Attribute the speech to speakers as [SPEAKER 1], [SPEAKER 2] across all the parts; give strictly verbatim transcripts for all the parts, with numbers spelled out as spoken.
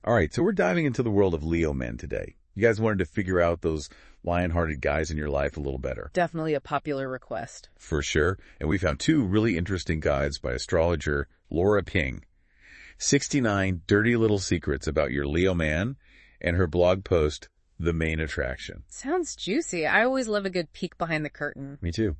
[SPEAKER 1] All right, so we're diving into the world of Leo men today. You guys wanted to figure out those lion-hearted guys in your life a little better.
[SPEAKER 2] Definitely a popular request.
[SPEAKER 1] For sure. And we found two really interesting guides by astrologer Laura Ping. sixty-nine Dirty Little Secrets About Your Leo Man, and her blog post, The Main Attraction.
[SPEAKER 2] Sounds juicy. I always love a good peek behind the curtain.
[SPEAKER 1] Me too.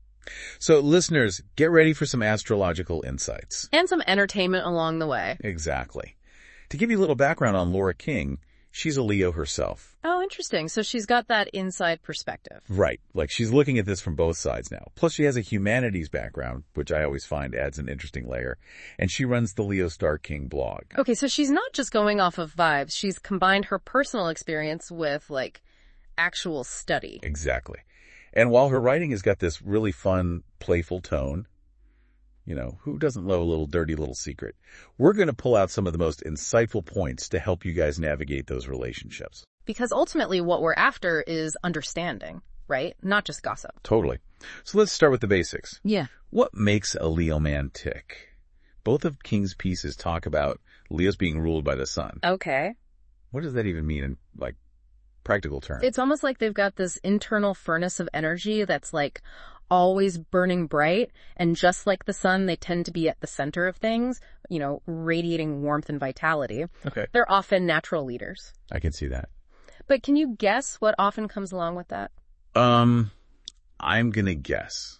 [SPEAKER 1] So listeners, get ready for some astrological insights.
[SPEAKER 2] And some entertainment along the way.
[SPEAKER 1] Exactly. To give you a little background on Laura King, she's a Leo herself.
[SPEAKER 2] Oh, interesting. So she's got that inside perspective.
[SPEAKER 1] Right. Like she's looking at this from both sides now. Plus she has a humanities background, which I always find adds an interesting layer. And she runs the Leo Star King blog.
[SPEAKER 2] Okay, so she's not just going off of vibes. She's combined her personal experience with, like, actual study.
[SPEAKER 1] Exactly. And while her writing has got this really fun, playful tone, you know, who doesn't love a little dirty little secret? We're going to pull out some of the most insightful points to help you guys navigate those relationships.
[SPEAKER 2] Because ultimately what we're after is understanding, right? Not just gossip.
[SPEAKER 1] Totally. So let's start with the basics.
[SPEAKER 2] Yeah.
[SPEAKER 1] What makes a Leo man tick? Both of King's pieces talk about Leos being ruled by the sun.
[SPEAKER 2] Okay.
[SPEAKER 1] What does that even mean in, like, practical terms?
[SPEAKER 2] It's almost like they've got this internal furnace of energy that's, like, always burning bright, and just like the sun, they tend to be at the center of things, you know, radiating warmth and vitality.
[SPEAKER 1] Okay.
[SPEAKER 2] They're often natural leaders.
[SPEAKER 1] I can see that.
[SPEAKER 2] But can you guess what often comes along with that?
[SPEAKER 1] Um, I'm gonna guess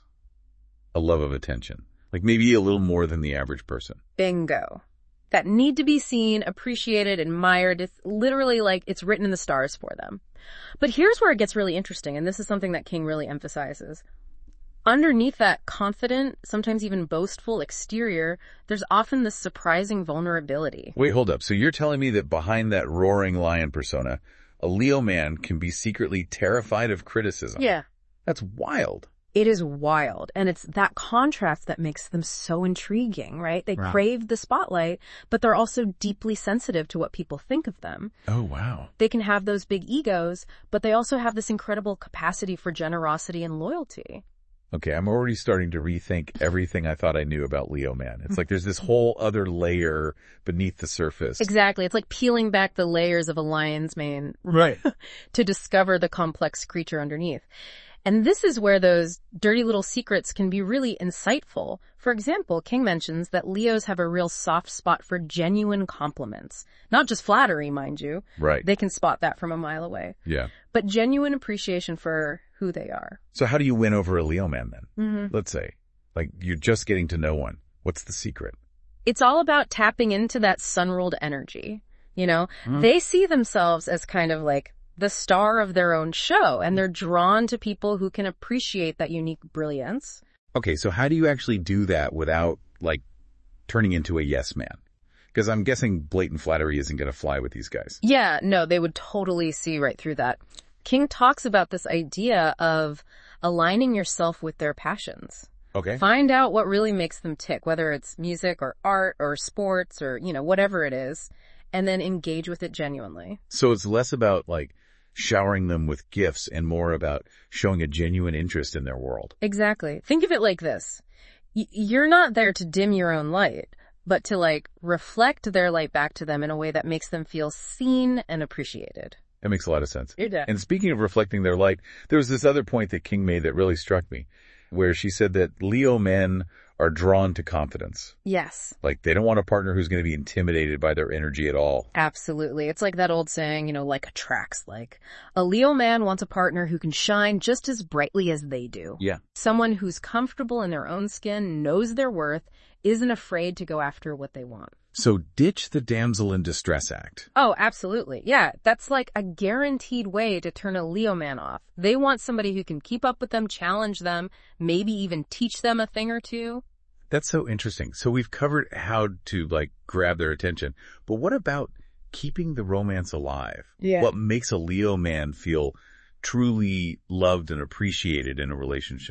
[SPEAKER 1] a love of attention. Like maybe a little more than the average person.
[SPEAKER 2] Bingo. That need to be seen, appreciated, admired. It's literally like it's written in the stars for them. But here's where it gets really interesting, and this is something that King really emphasizes. Underneath that confident, sometimes even boastful exterior, there's often this surprising vulnerability.
[SPEAKER 1] Wait, hold up. So you're telling me that behind that roaring lion persona, a Leo man can be secretly terrified of criticism?
[SPEAKER 2] Yeah.
[SPEAKER 1] That's wild.
[SPEAKER 2] It is wild. And it's that contrast that makes them so intriguing, right? They
[SPEAKER 1] Right.
[SPEAKER 2] crave the spotlight, but they're also deeply sensitive to what people think of them.
[SPEAKER 1] Oh, wow.
[SPEAKER 2] They can have those big egos, but they also have this incredible capacity for generosity and loyalty.
[SPEAKER 1] Okay, I'm already starting to rethink everything I thought I knew about Leo man. It's like there's this whole other layer beneath the surface.
[SPEAKER 2] Exactly. It's like peeling back the layers of a lion's mane
[SPEAKER 1] Right.
[SPEAKER 2] to discover the complex creature underneath. And this is where those dirty little secrets can be really insightful. For example, King mentions that Leos have a real soft spot for genuine compliments. Not just flattery, mind you.
[SPEAKER 1] Right.
[SPEAKER 2] They can spot that from a mile away.
[SPEAKER 1] Yeah.
[SPEAKER 2] But genuine appreciation for who they are.
[SPEAKER 1] So how do you win over a Leo man then?
[SPEAKER 2] Mm-hmm.
[SPEAKER 1] Let's say, like, you're just getting to know one. What's the secret?
[SPEAKER 2] It's all about tapping into that sun-ruled energy. You know,
[SPEAKER 1] Mm.
[SPEAKER 2] they see themselves as kind of like the star of their own show, and they're drawn to people who can appreciate that unique brilliance.
[SPEAKER 1] Okay, so how do you actually do that without, like, turning into a yes man? Because I'm guessing blatant flattery isn't going to fly with these guys.
[SPEAKER 2] Yeah, no, they would totally see right through that. King talks about this idea of aligning yourself with their passions.
[SPEAKER 1] Okay.
[SPEAKER 2] Find out what really makes them tick, whether it's music or art or sports or, you know, whatever it is, and then engage with it genuinely.
[SPEAKER 1] So it's less about, like, showering them with gifts and more about showing a genuine interest in their world.
[SPEAKER 2] Exactly. Think of it like this. Y- you're not there to dim your own light, but to, like, reflect their light back to them in a way that makes them feel seen and appreciated.
[SPEAKER 1] That makes a lot of sense.
[SPEAKER 2] You're dead.
[SPEAKER 1] And speaking of reflecting their light, there was this other point that King made that really struck me, where she said that Leo men are drawn to confidence.
[SPEAKER 2] Yes.
[SPEAKER 1] Like, they don't want a partner who's going to be intimidated by their energy at all.
[SPEAKER 2] Absolutely. It's like that old saying, you know, like attracts like. A Leo man wants a partner who can shine just as brightly as they do.
[SPEAKER 1] Yeah.
[SPEAKER 2] Someone who's comfortable in their own skin, knows their worth, isn't afraid to go after what they want.
[SPEAKER 1] So ditch the damsel in distress act.
[SPEAKER 2] Oh, absolutely. Yeah, that's like a guaranteed way to turn a Leo man off. They want somebody who can keep up with them, challenge them, maybe even teach them a thing or two.
[SPEAKER 1] That's so interesting. So we've covered how to, like, grab their attention. But what about keeping the romance alive?
[SPEAKER 2] Yeah.
[SPEAKER 1] What makes a Leo man feel truly loved and appreciated in a relationship?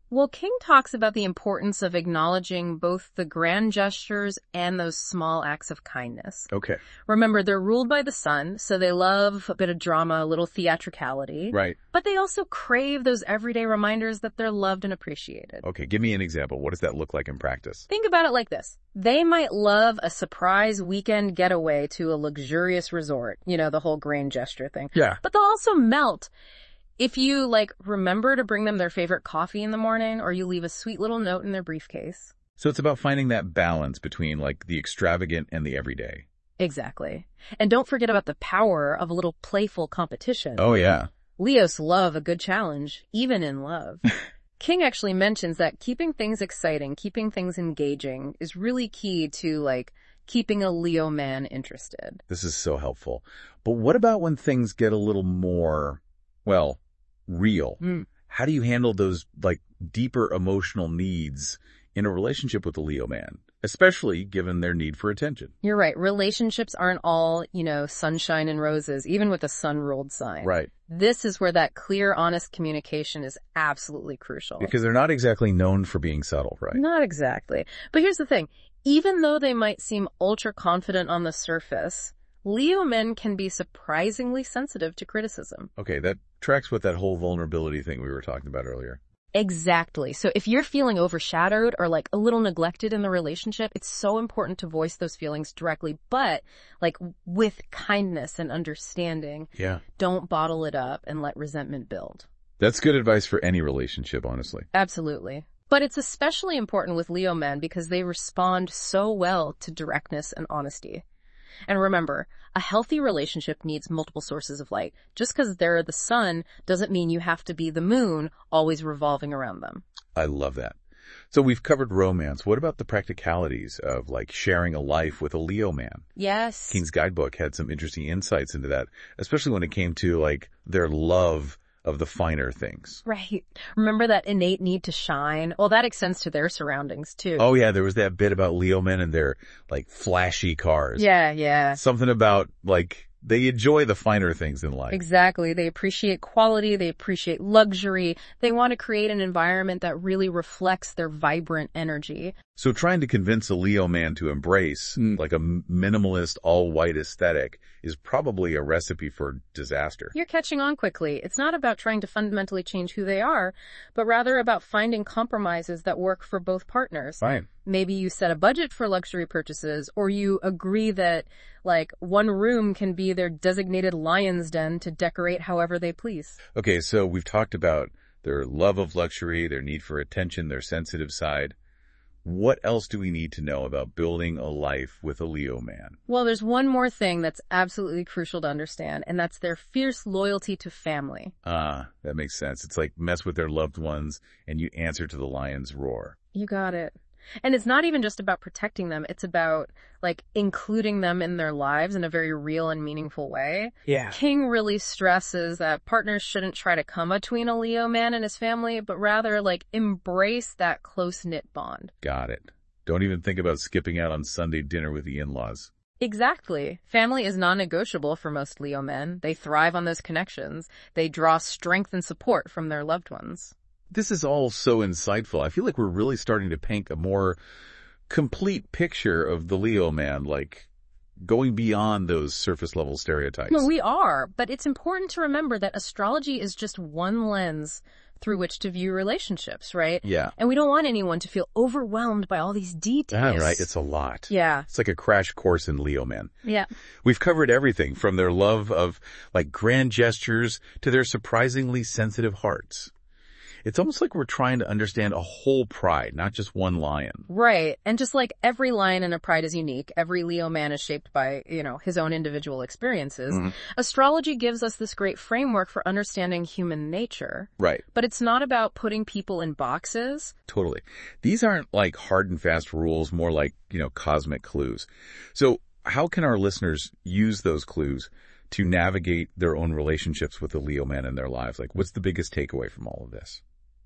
[SPEAKER 2] Well, King talks about the importance of acknowledging both the grand gestures and those small acts of kindness.
[SPEAKER 1] Okay.
[SPEAKER 2] Remember, they're ruled by the sun, so they love a bit of drama, a little theatricality.
[SPEAKER 1] Right.
[SPEAKER 2] But they also crave those everyday reminders that they're loved and appreciated.
[SPEAKER 1] Okay, give me an example. What does that look like in practice?
[SPEAKER 2] Think about it like this. They might love a surprise weekend getaway to a luxurious resort. You know, the whole grand gesture thing.
[SPEAKER 1] Yeah.
[SPEAKER 2] But they'll also melt if you, like, remember to bring them their favorite coffee in the morning, or you leave a sweet little note in their briefcase.
[SPEAKER 1] So it's about finding that balance between, like, the extravagant and the everyday.
[SPEAKER 2] Exactly. And don't forget about the power of a little playful competition.
[SPEAKER 1] Oh, yeah.
[SPEAKER 2] Leos love a good challenge, even in love. King actually mentions that keeping things exciting, keeping things engaging is really key to, like, keeping a Leo man interested.
[SPEAKER 1] This is so helpful. But what about when things get a little more, well, real?
[SPEAKER 2] Mm.
[SPEAKER 1] How do you handle those, like, deeper emotional needs in a relationship with a Leo man, especially given their need for attention?
[SPEAKER 2] You're right. Relationships aren't all, you know, sunshine and roses, even with a sun-ruled sign.
[SPEAKER 1] Right.
[SPEAKER 2] This is where that clear, honest communication is absolutely crucial.
[SPEAKER 1] Because they're not exactly known for being subtle, right?
[SPEAKER 2] Not exactly. But here's the thing. Even though they might seem ultra confident on the surface, Leo men can be surprisingly sensitive to criticism.
[SPEAKER 1] Okay, that tracks with that whole vulnerability thing we were talking about earlier.
[SPEAKER 2] Exactly. So if you're feeling overshadowed or like a little neglected in the relationship, it's so important to voice those feelings directly, but like with kindness and understanding.
[SPEAKER 1] Yeah.
[SPEAKER 2] Don't bottle it up and let resentment build.
[SPEAKER 1] That's good advice for any relationship, honestly.
[SPEAKER 2] Absolutely. But it's especially important with Leo men because they respond so well to directness and honesty. And remember, a healthy relationship needs multiple sources of light. Just because they're the sun doesn't mean you have to be the moon, always revolving around them.
[SPEAKER 1] I love that. So we've covered romance. What about the practicalities of, like, sharing a life with a Leo man?
[SPEAKER 2] Yes.
[SPEAKER 1] King's Guidebook had some interesting insights into that, especially when it came to, like, their love of the finer things.
[SPEAKER 2] Right. Remember that innate need to shine? Well, that extends to their surroundings, too.
[SPEAKER 1] Oh, yeah, there was that bit about Leo men and their, like, flashy cars.
[SPEAKER 2] Yeah, yeah.
[SPEAKER 1] Something about, like, they enjoy the finer things in life.
[SPEAKER 2] Exactly. They appreciate quality. They appreciate luxury. They want to create an environment that really reflects their vibrant energy.
[SPEAKER 1] So trying to convince a Leo man to embrace, mm. like, a minimalist, all-white aesthetic is probably a recipe for disaster.
[SPEAKER 2] You're catching on quickly. It's not about trying to fundamentally change who they are, but rather about finding compromises that work for both partners.
[SPEAKER 1] Fine.
[SPEAKER 2] Maybe you set a budget for luxury purchases, or you agree that, like, one room can be their designated lion's den to decorate however they please.
[SPEAKER 1] Okay, so we've talked about their love of luxury, their need for attention, their sensitive side. What else do we need to know about building a life with a Leo man?
[SPEAKER 2] Well, there's one more thing that's absolutely crucial to understand, and that's their fierce loyalty to family.
[SPEAKER 1] Ah, that makes sense. It's like mess with their loved ones, and you answer to the lion's roar.
[SPEAKER 2] You got it. And it's not even just about protecting them. It's about, like, including them in their lives in a very real and meaningful way.
[SPEAKER 1] Yeah.
[SPEAKER 2] King really stresses that partners shouldn't try to come between a Leo man and his family, but rather, like, embrace that close-knit bond.
[SPEAKER 1] Got it. Don't even think about skipping out on Sunday dinner with the in-laws.
[SPEAKER 2] Exactly. Family is non-negotiable for most Leo men. They thrive on those connections. They draw strength and support from their loved ones.
[SPEAKER 1] This is all so insightful. I feel like we're really starting to paint a more complete picture of the Leo man, like going beyond those surface level stereotypes.
[SPEAKER 2] No, we are, but it's important to remember that astrology is just one lens through which to view relationships, right?
[SPEAKER 1] Yeah.
[SPEAKER 2] And we don't want anyone to feel overwhelmed by all these details.
[SPEAKER 1] Yeah, right. It's a lot.
[SPEAKER 2] Yeah.
[SPEAKER 1] It's like a crash course in Leo men.
[SPEAKER 2] Yeah.
[SPEAKER 1] We've covered everything from their love of, like, grand gestures to their surprisingly sensitive hearts. It's almost like we're trying to understand a whole pride, not just one lion.
[SPEAKER 2] Right. And just like every lion in a pride is unique, every Leo man is shaped by, you know, his own individual experiences. Mm-hmm. Astrology gives us this great framework for understanding human nature.
[SPEAKER 1] Right.
[SPEAKER 2] But it's not about putting people in boxes.
[SPEAKER 1] Totally. These aren't like hard and fast rules, more like, you know, cosmic clues. So how can our listeners use those clues to navigate their own relationships with the Leo man in their lives? Like, what's the biggest takeaway from all of this?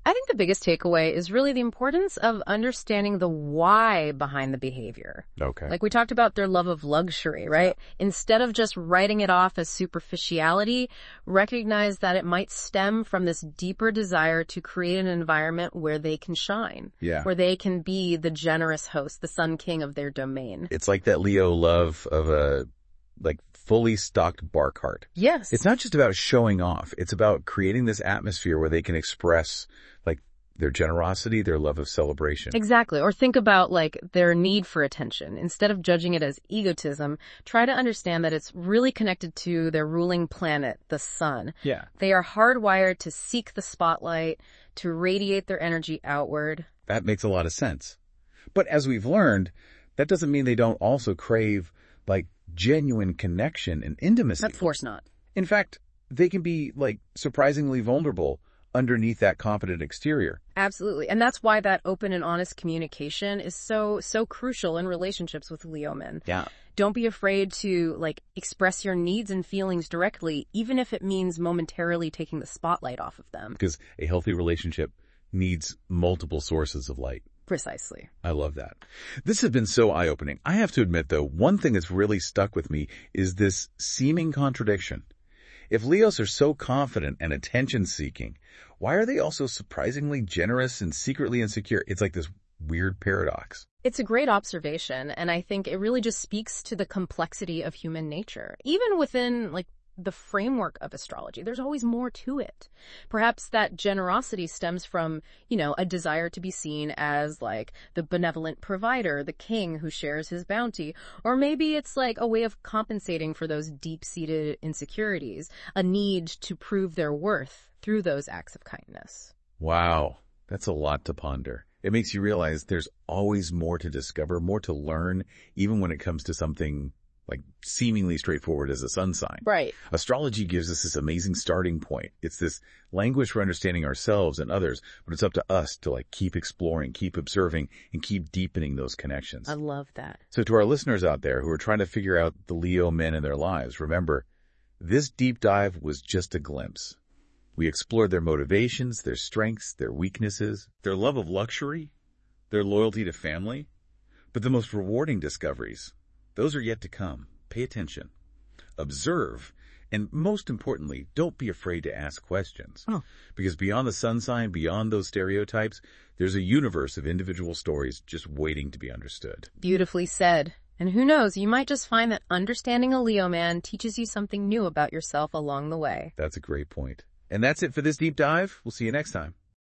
[SPEAKER 2] I think the biggest takeaway is really the importance of understanding the why behind the behavior.
[SPEAKER 1] Okay.
[SPEAKER 2] Like we talked about their love of luxury, right? Instead of just writing it off as superficiality, recognize that it might stem from this deeper desire to create an environment where they can shine.
[SPEAKER 1] Yeah.
[SPEAKER 2] Where they can be the generous host, the sun king of their domain.
[SPEAKER 1] It's like that Leo love of a, like, fully stocked bar cart.
[SPEAKER 2] Yes.
[SPEAKER 1] It's not just about showing off. It's about creating this atmosphere where they can express, like, their generosity, their love of celebration.
[SPEAKER 2] Exactly. Or think about, like, their need for attention. Instead of judging it as egotism, try to understand that it's really connected to their ruling planet, the sun.
[SPEAKER 1] Yeah.
[SPEAKER 2] They are hardwired to seek the spotlight, to radiate their energy outward.
[SPEAKER 1] That makes a lot of sense. But as we've learned, that doesn't mean they don't also crave, like, genuine connection and intimacy.
[SPEAKER 2] Of course not.
[SPEAKER 1] In fact, they can be, like, surprisingly vulnerable underneath that confident exterior.
[SPEAKER 2] Absolutely. And that's why that open and honest communication is so, so crucial in relationships with Leo men.
[SPEAKER 1] Yeah.
[SPEAKER 2] Don't be afraid to, like, express your needs and feelings directly, even if it means momentarily taking the spotlight off of them.
[SPEAKER 1] Because a healthy relationship needs multiple sources of light.
[SPEAKER 2] Precisely.
[SPEAKER 1] I love that. This has been so eye-opening. I have to admit, though, one thing that's really stuck with me is this seeming contradiction. If Leos are so confident and attention-seeking, why are they also surprisingly generous and secretly insecure? It's like this weird paradox.
[SPEAKER 2] It's a great observation, and I think it really just speaks to the complexity of human nature. Even within, like, the framework of astrology, there's always more to it. Perhaps that generosity stems from, you know, a desire to be seen as, like, the benevolent provider, the king who shares his bounty. Or maybe it's like a way of compensating for those deep-seated insecurities, a need to prove their worth through those acts of kindness.
[SPEAKER 1] Wow, that's a lot to ponder. It makes you realize there's always more to discover, more to learn, even when it comes to something like seemingly straightforward as a sun sign.
[SPEAKER 2] Right.
[SPEAKER 1] Astrology gives us this amazing starting point. It's this language for understanding ourselves and others, but it's up to us to, like, keep exploring, keep observing, and keep deepening those connections.
[SPEAKER 2] I love that.
[SPEAKER 1] So to our listeners out there who are trying to figure out the Leo men in their lives, remember, this deep dive was just a glimpse. We explored their motivations, their strengths, their weaknesses, their love of luxury, their loyalty to family. But the most rewarding discoveries, those are yet to come. Pay attention, observe, and most importantly, don't be afraid to ask questions.
[SPEAKER 2] Oh.
[SPEAKER 1] Because beyond the sun sign, beyond those stereotypes, there's a universe of individual stories just waiting to be understood.
[SPEAKER 2] Beautifully said. And who knows, you might just find that understanding a Leo man teaches you something new about yourself along the way.
[SPEAKER 1] That's a great point. And that's it for this deep dive. We'll see you next time.